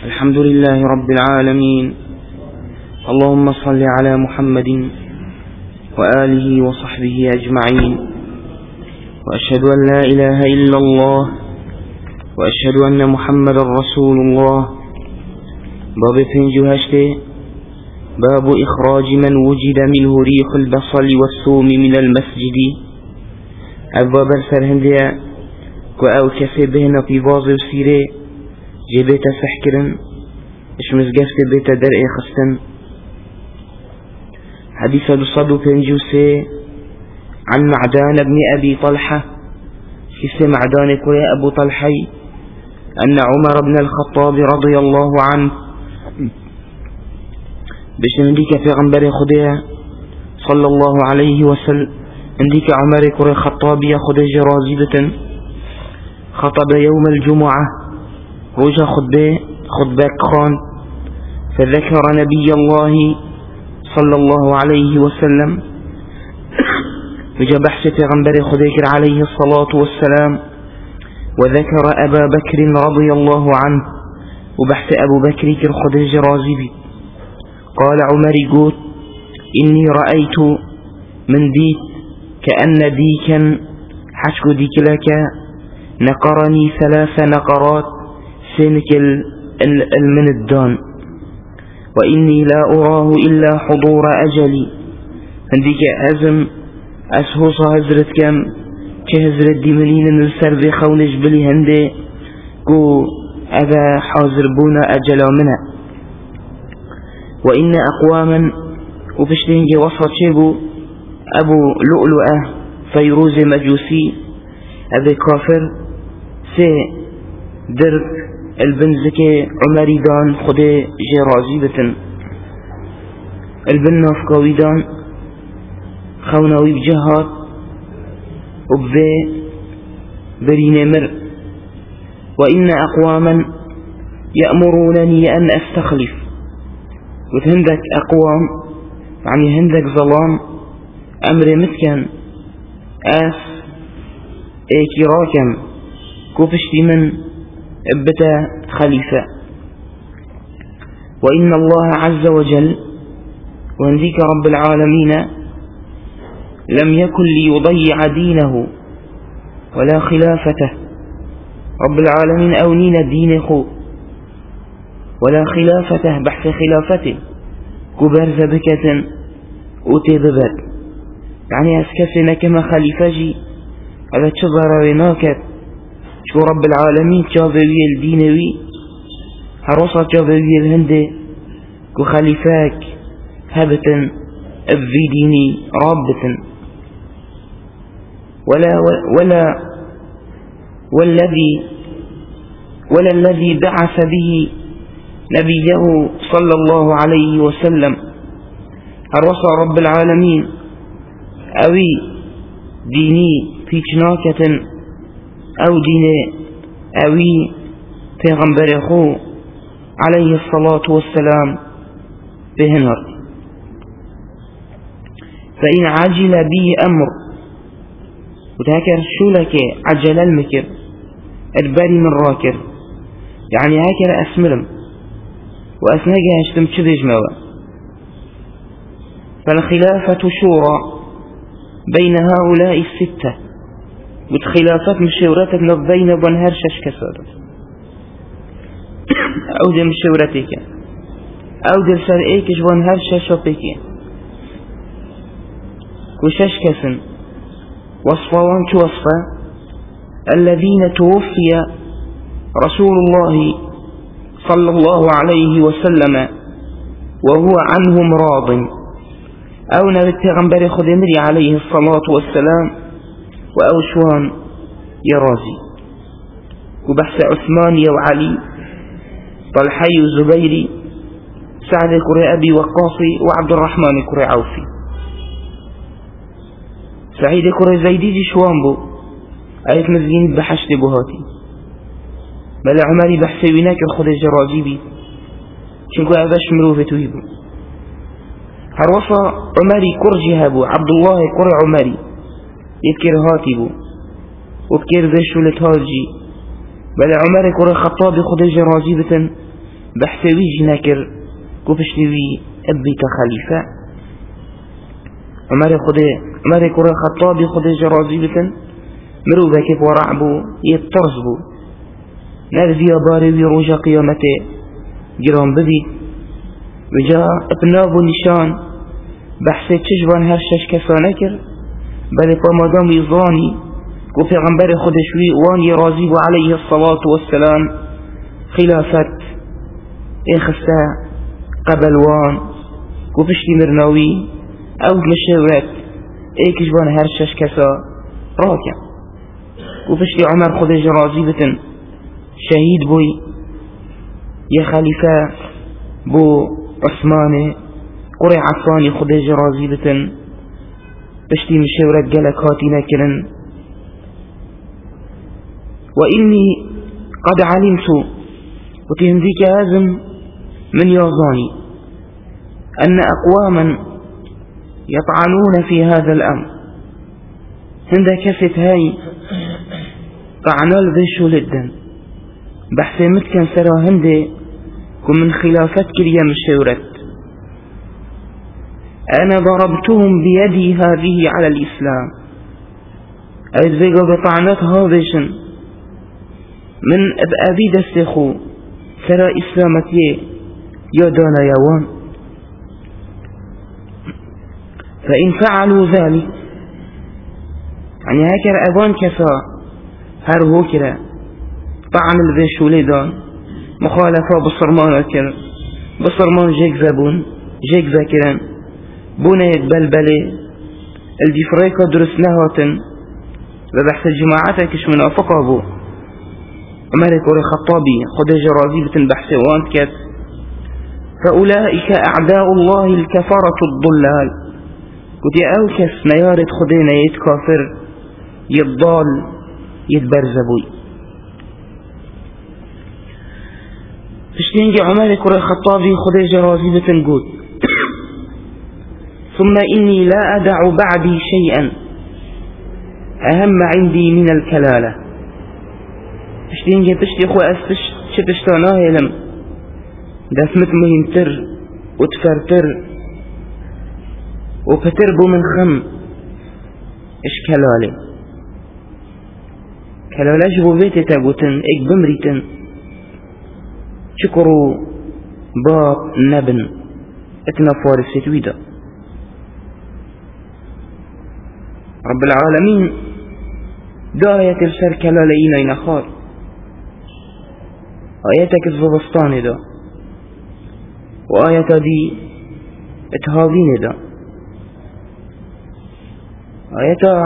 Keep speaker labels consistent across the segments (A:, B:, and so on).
A: الحمد لله رب العالمين. اللهم صل على محمد وآله وصحبه أجمعين، وأشهد أن لا إله إلا الله، وأشهد أن محمد رسول الله. باب فنجهشته باب إخراج من وجد منه ريح البصل والثوم من المسجد. أبواب السرهندية كأو كسبهن في باز وسيرة جبت سحكرا إش مزقفت بيت درء خستن. حديث الصدو فنجوسي عن معدان بن أبي طلحة كسي معدان كري أبو طلحي أن عمر بن الخطاب رضي الله عنه بشنديك في غنبر خدية صلى الله عليه وسلم عندك عمر كري خطابي خدي جرازيبة خطب يوم الجمعة رجع خطبة خان فذكر نبي الله صلى الله عليه وسلم وجاء بحث غنبر خديكر عليه الصلاة والسلام، وذكر أبا بكر رضي الله عنه وبحث أبو بكر كر خديج رازبي. قال عمر قوت إني رأيت من ديك كأن ديكا حشك ديك لك نقرني 3 نقرات سنك من الدان، وإني لا أراه إلا حضور أجلي. عندك أزم أسهوص هزرت كم كهزرت ديمنين نلسر بخون جبلي هندي قو أبا حاضر بونا أجل منها. وإن أقواما وبشتهنجي وصفت شبو أبو لؤلؤة فيروز مجوسي أبي كافر سي درب البنزكي عمري دان خدي جرازيبة البن نافكاوي دان خوناوي بجهات وبذي برين مر. وإن أقواما يأمرونني أن أستخلف. وهندك أقوام يعني هندك ظلام أمر متكن ايكي راكم كوفشتي من ابتا خليفة. وإن الله عز وجل وهنديك رب العالمين لم يكن ليضيع دينه ولا خلافته. رب العالمين أونين دينه ولا خلافته بحث خلافته كبرز بكة وتببت يعني أسكسنا كما خليفجي هذا تشظر رناكت شو رب العالمين جابوي الدينوي هروسا جابوي الهندي وخليفاك هبتا في ديني رابة ولا الذي بعث به نبيه صلى الله عليه وسلم هروسا رب العالمين أوي ديني في جناكة أو دين أوي پیغمبر خو عليه الصلاة والسلام بهنر. فإن عجل به أمر وتهكر شو لك عجل المكر الباري من راكر يعني هكر أسمرم وأسنقها اشتم تشبج موا. فالخلافة شورى بين هؤلاء 6 وتخلافات مشورتك بين بنهر شش كسر أو دي مشورتك أو دي سرئيك بنهر شش وبك وشش كسن وصفوان توصفى الذين توفي رسول الله صلى الله عليه وسلم وهو عنهم راض أو نبي التغنبري خدمري عليه الصلاة والسلام وأو شوان يرازي وبحث عثمان وعلي طلحي وزبيري سعد كري أبي وقاصي وعبد الرحمن كري عوفي سعيد كري زيدي شوان بو آية مزين بحشت بهاتي بل عمري بحثي ويناك الخدي جرازي بي شنكو أباش مروفة تويبو هروفا عمري كرجها بو عبد الله كري عمري يذكر هاتبو وبكير ذي شولة هاجي بل عمر كري خطاب خديجة راجبة بحثوي جناكر كوبشتوي أبيك خليفة عمر كرة خطابي خده جرازي بتن مروبا كيف ورعبو يترزبو نرزي باري روجا قيامته جرام بدي وجاء ابنابو نشان بحثي تشجبان هرشش كسانكر بل رمضان يظاني وفي غنبر خدشوي واني رازيب عليه الصلاة والسلام خلافة إخسا قبل وان وفشتي مرناوي أو مشورات إيكجبان هرشش كسا راكع وفشتي عمر خدش رازيبة شهيد بوي يا خليفة بو عثمان قرع عفاني خدش رازيبة بشتي مشورات قالك هاتينا كرن وإني قد علمت وتهمذيك هازم من يوظاني أن أقواما يطعنون في هذا الأمر هندا كفت هاي طعنال ذي للدن بحث متكن سرا هندي ومن خلافات كريا مشورت أنا ضربتهم بيدي هذه على الإسلام أيضا بطعنات هذشن من أبي دستخو سرا إسلامتي يدانا يوان فإن فعلوا ذلك يعني هكذا أبان كسا هر هو كرا طعن البيشو ليدان مخالفة بصرمان كر بصرمان جيك زبون جيك ذاكرا بونا يتبلبلي الدفريقة درس نهوة ببحث الجماعات كش منافقة بو أمريك وري خطابي خدج رازيبة بحث وانت كت فأولئك أعداء الله الكفرة الضلال قد أوكس نيارة خدينا يتكافر يضال يتبرزبوي تشتينجي عمريك وري خطابي خدج رازيبة قد ثم إني لا أدع بعدي شيئا أهم عندي من الكلالة تشتينجي تشتي خو أستش شتشتاناه يلم داسمت مهمتر وتفرتر وفتربو من خم إش كلالة كلالة جبو بيتي تاقوتن إك بمريتن شكرو باب نبن اتنا فارسي تويدا رب العالمين داية السر كلالين اين خار آياتك الزبستان دا وآيات دي اتهاوين دا آيات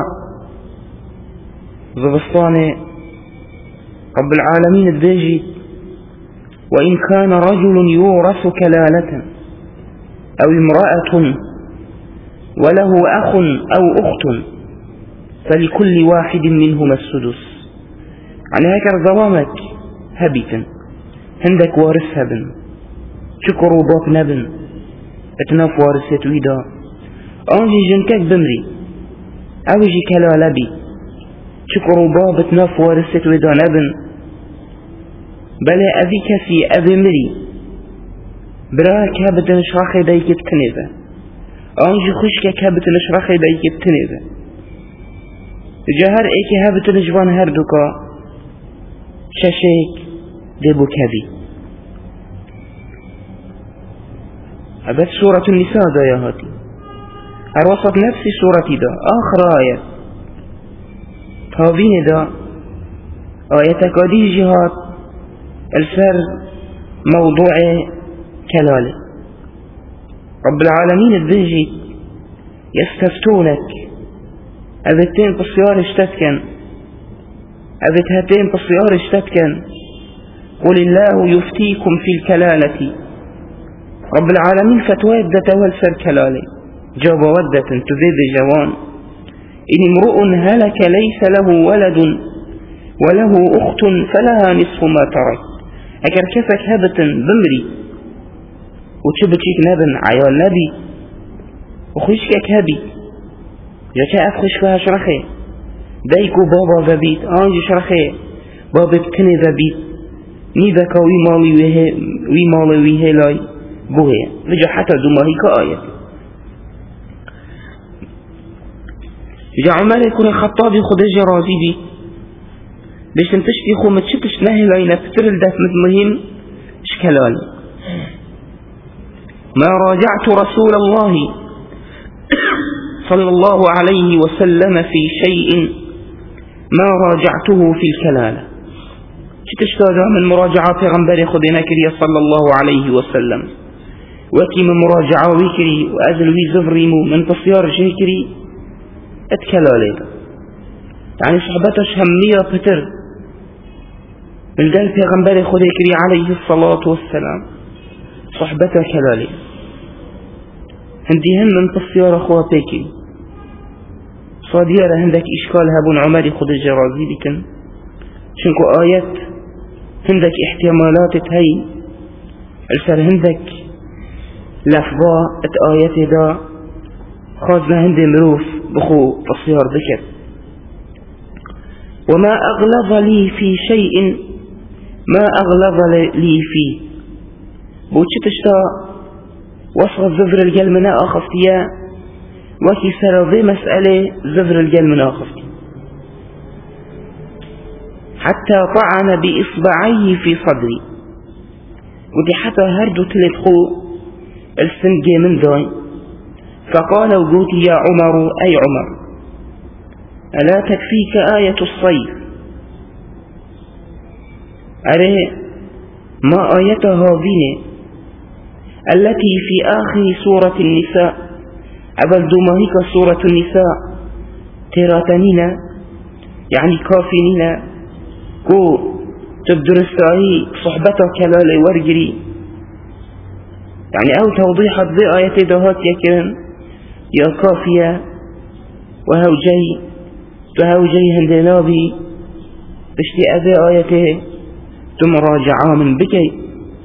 A: زبستان رب العالمين الداجي وإن كان رجل يورث كلالة أو امرأة وله أخ أو أخت فلكل واحد منهما السدس يعني هكذا ظلامك هبيتا هندك وارث هبن شكروا باب نبن اتناف وارث يتويدا أنجي جنكك بمري أوجي كلالبي شكروا باب اتناف وارث يتويدا نبن بلا أبي كفي أبي مري براك هبت نشرخي دايك بتنيبه أنجي خشكك هبت نشرخي دايك بتنيبه جهر ايكي هبت نجوان هردوكا شاشيك ديبو كبي هبت سورة النساء دا يا هاتي الوسط نفس سورة دا آخر آية تابين دا آية قدي جهات السر موضوع كلالة رب العالمين الدجي يستفتونك أبتين بالصيار اشتتكن أبت هاتين بالصيار اشتتكن قل الله يفتيكم في الكلالة رب العالمين فتوى بدة والسر كلالة جاب ودة تذيب جوان إن امرؤ هلك ليس له ولد وله أخت فلها نصف ما ترك أكر كفك هبة بمري وتشبتشيك نبن عيال نبي وخشكك هبي جاكا أفخش فيها شرخي دايكو بابا ذبيت أنجي شرخي بابا بتني ذبيت نيبك ويمالي ويهلاي بوهي رجع حتى دماهي كآية رجع عمر يكون الخطابي خدج راضي بي بيش تشتي خو متشتش نهلاي نفتر الدف مثلهم اشكالان ما راجعت رسول الله صلى الله عليه وسلم في شيء ما راجعته في الكلالة تشتادا من مراجعة غنبري خدنا كريا صلى الله عليه وسلم وكي من مراجعة ويكري وأزلوي زفريمو من تصيار جيكري اتكلالي يعني صحبتش همية بتر من قلب غنبري خدنا كريا عليه الصلاة والسلام صحبته كلالي هندي هم من تصيار أخوة بيكي صاديارة هندك إشكال هبون عمري خد الجرازي بكن شنكو آيات هندك احتمالات هاي الفر هندك لفظاء آيات دا خازنا هندي مروف بخو تصيار ذكر وما أغلظ لي في شيء ما أغلظ لي فيه بوچ تشتا وصل زفر الجل منا أخفتيا وكي سرضي مسألة زفر الجل منا أخفتي حتى طعن بإصبعيه في صدري ودي حتى هردو تلتخو السنجي من داي فقال وقوتي يا عمر أي عمر ألا تكفيك آية الصيف أري ما آيتها بيني التي في آخر سورة النساء أبل دوماهيك سورة النساء تراتنين يعني كافنين كو تبدرستاهي صحبتك كلالي ورقري يعني أو توضيحات ذي آية دهات يكن يا كافية وهو جي هندنابي بشتي أذي آيته تمراجعا من بكي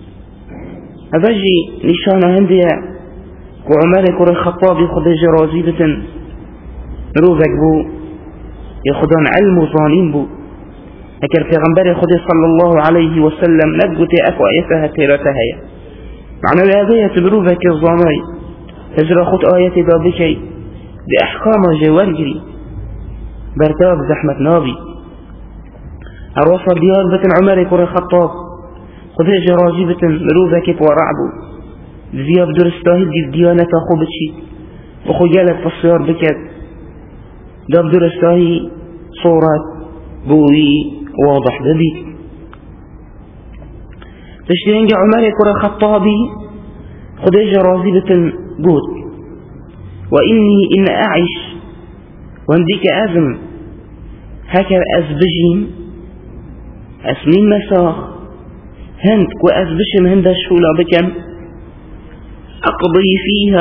A: أبجي نشانة هندية وعمر كور الخطاب يخذ الجرازي بتن روفك بو يخذون علم وظالم بو أكر في غنبري خذ صلى الله عليه وسلم نبقى أكو آياتها تيرتها معنى الآية بروفك الظامي تجرى خد آياتي بابكي دي أحكام جوارجري برتاب زحمة نابي أروصل ديار بتن عمر كور الخطاب خذ جراجي بتن مروفك ورعبو زياب درستاهي دي ديانة أخو بتشي وخو جالت تصيار بكت داب درستاهي صورات بوي واضح ببيت تشترين عمر كرة خطابي خذ جراجي بتن قوت وإني إن أعيش وانديك أزم هكذا أزبجين أسنين مساخ هند وأزبشم هند الشولة بكم أقضي فيها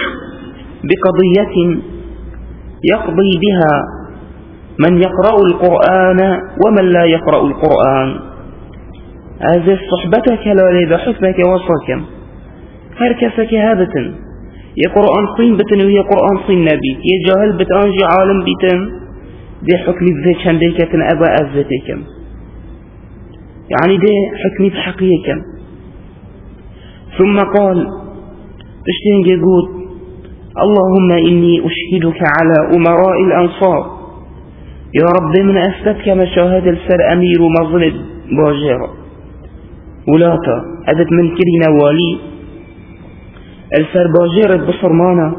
A: بقضية يقضي بها من يقرأ القرآن ومن لا يقرأ القرآن هذه صحبتك لا لذا حكمك وصلك هركسك هابتن يا قرآن صين بتن ويا قرآن صين نبي يا جاهل بتانجي عالم بتن دي حكمي بذيك هنديكتن أبا أزتكم يعني دي حكمي بحقيقة ثم قال تشتين يقول اللهم إني أشهدك على أمراء الأنصار يا رب من أستدك مشاهد السر أمير مظلد باجرة ولاتا أدت من كرنا والي السر باجرة بصرمانا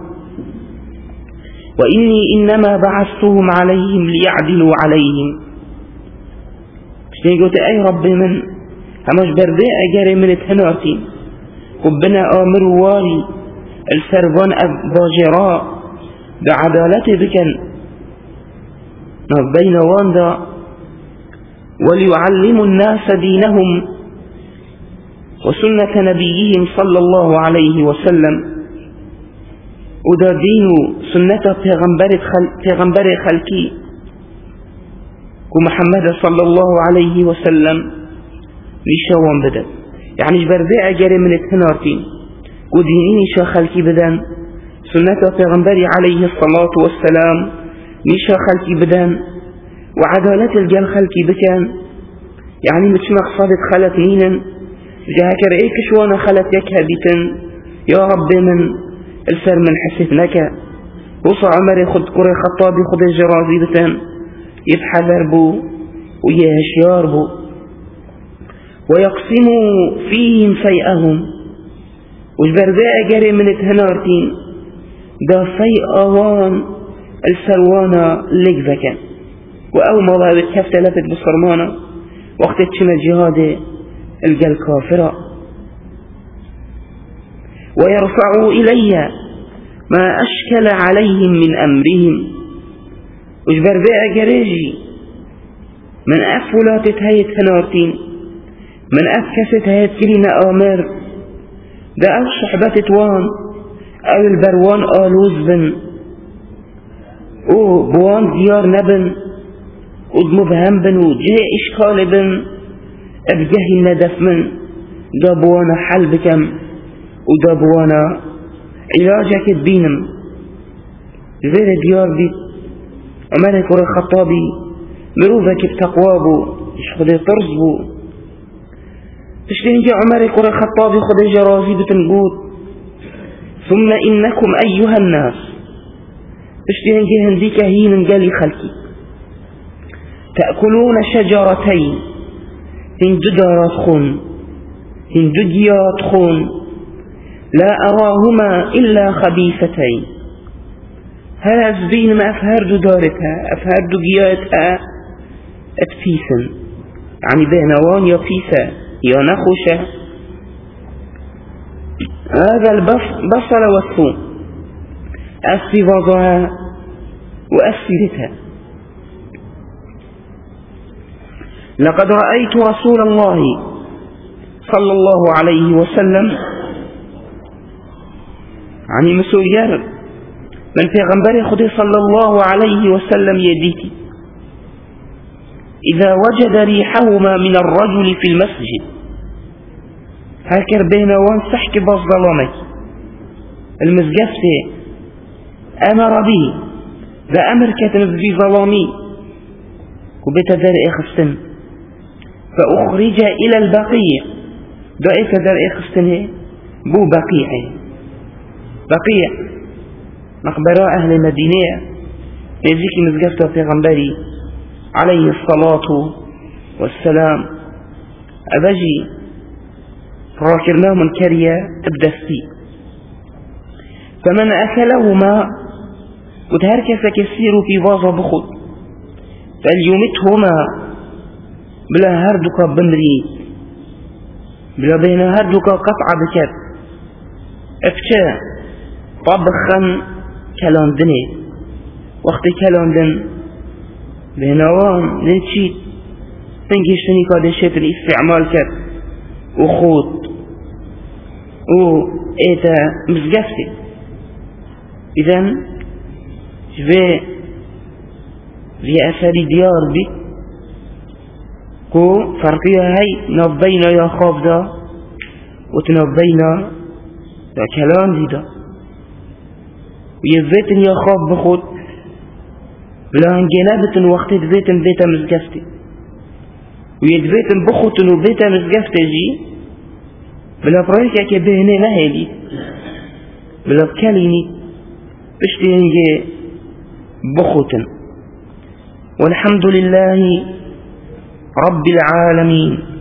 A: وإني إنما بعثتهم عليهم ليعدلوا عليهم تشتين قلت أي رب من همش برداء أجاري من التنارتين وبنا آمر والي السربان باجراء بعدالته بكن بين واندا وليعلموا الناس دينهم وسنة نبيهم صلى الله عليه وسلم ودا دين سنة پیغمبر خلقي ومحمد صلى الله عليه وسلم لشوان بدن يعني برزع جري من التنارتين ودينين شا خلقي بدن سنة پیغمبر عليه الصلاة والسلام نشا خلقي بدن وعدالة الجل خلقي بكن يعني مش مقصدت خلت مينن جاك رأيك شوانا خلت يكها بيتن يا رب من السر من حسيتنك وصى عمر خد كري خطابي خد الجرازي بتن يتحذر بو ويهشيار بو ويقسموا فيهم سيئهم وجبرباء جري من تهنارتين دا سيئوان السروانا لك ذكا وأول ما ضعبت كفت لفت بصرمانا وقت تشم الجهاد الجل كافرة ويرفعوا إلي ما أشكل عليهم من أمرهم وجبرباء جريجي من أفولات هاي تهنارتين من أفكست هاي كلنا آمر دا أو صحبة توان أو البروان آلوز بن أو بوان ديار نبن ومبهم بن وجاء إشكال بن أبجه الندف من دا بوانا حلبكم ودا بوانا علاجك بينم غير ديار بي عمرك ورا خطابي مروفك بتقوابو يشخد ترزبو تشتين جاء عمرك ورا خطابي خد جرازي بتنقود ثم إنكم أيها الناس تشتين جاء هنديك هين قالي خلقي تأكلون شجرتين هنددارات خون هندديات خون لا أراهما إلا خبيثتين هل أزبين ما أفهرد دارتها أفهرد جياتها أتفيسا يعني بينوان يا فيسا يا نخوشة هذا البصل والثوم أسي وضعها وأسرتها لقد رأيت رسول الله صلى الله عليه وسلم يعني مسؤوليار من پیغمبر خود صلى الله عليه وسلم يديتي إذا وجد ريحهما من الرجل في المسجد هكر بين وان سحك باص ظلامك المزقفة أمر به ذا أمر كتن في ظلامي وبتدر إخستن فأخرج إلى البقيع دائك در إخستن بو بقيع مقبرة أهل المدينة يزيكي مزقفة في غنبري عليه الصلاة والسلام أبجي راكرناه من كريا تبدستي فمن أكلهما وتهركس كثير في فازة بخط فليمتهما بلا هردك بمري بلا بين هردك قطع بكت أفشا طبخا كلاندني وقت كلاندن بينوان لنشيت تنجيشتني قد شيت الاستعمال كت وخوت ايتا مزقفتي اذن في اثري ديار بي كو فرقية هاي نبينا يا خوف دا وتنبينا يا كلام دي دا ويزيتن يا خوف بخوت بلا انجنابتن وقت بيتن بيتا مزقفتي ويدبيتن بخوتن وبيتا مزقفتي جي بلا برايكا كبهني نهيلي بلا بكاليني بشتينجي بخوتن والحمد لله رب العالمين.